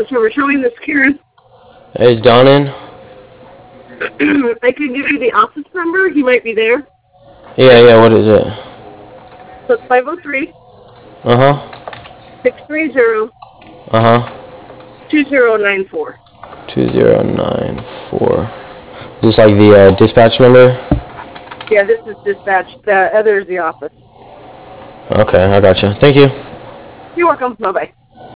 office number showing this Karen. Is Don in? I can give you the office number. He might be there. Yeah, what is it? So it's 503. Uh-huh. 630. Uh-huh. 2094. 2094. Is this like the dispatch number? Yeah, this is dispatch. The other is the office. Okay, I gotcha. Thank you. You're welcome. Bye-bye.